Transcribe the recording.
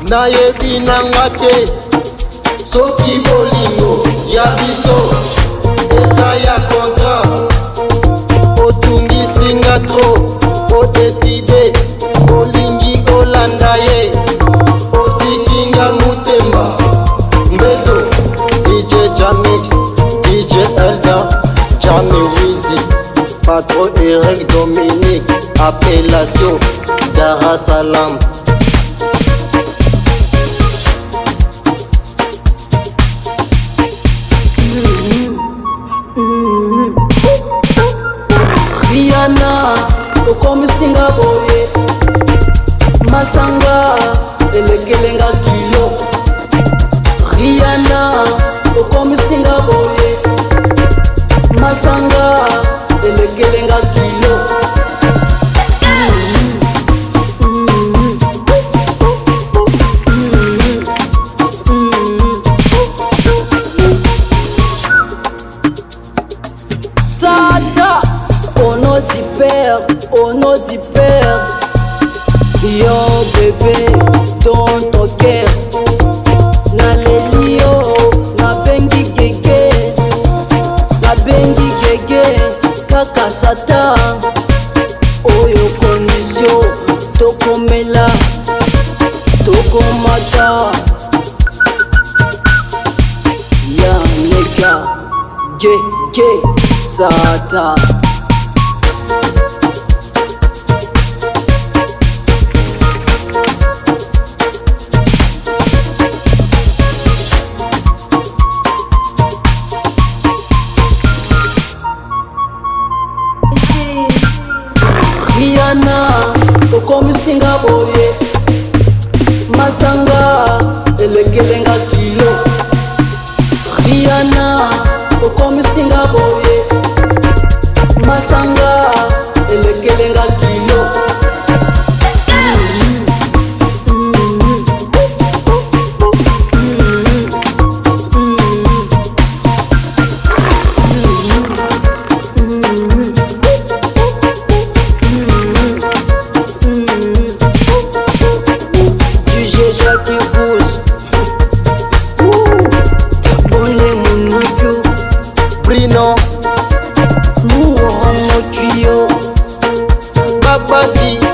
nayebi nanga te soki bolingo ya biso eza ya kontra otungisinga tro odeside olingi olanda ye otikinga mutemba mbeto DJ Jamix DJ Elda Jamie Wizi Patron Eric Dominique Appellation Dar es Salaam. Rihanna, okomisinga boye masanga elekelenga kilo. Rihanna, okomisinga boye masanga elekelenga kilo. Sada, au nom du Père, yo bébé, dans ton cœur, na lelio, na bengi gege, kaka sata, oyo condition, tokomela, tokomata, ya nega, gege, sata. Rihanna, okomisinga boye masanga elekelenga kilo. Rihanna, okomisinga boye masanga elekelenga kilo. Brino nous on tuyau Babadi